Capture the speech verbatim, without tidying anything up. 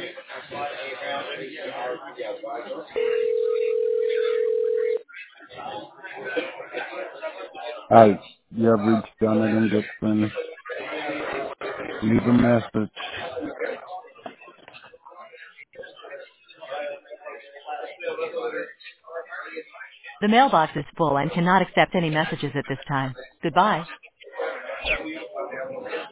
Hi, you have reached Janet and Dixon. Leave a message. The mailbox is full and cannot accept any messages at this time. Goodbye.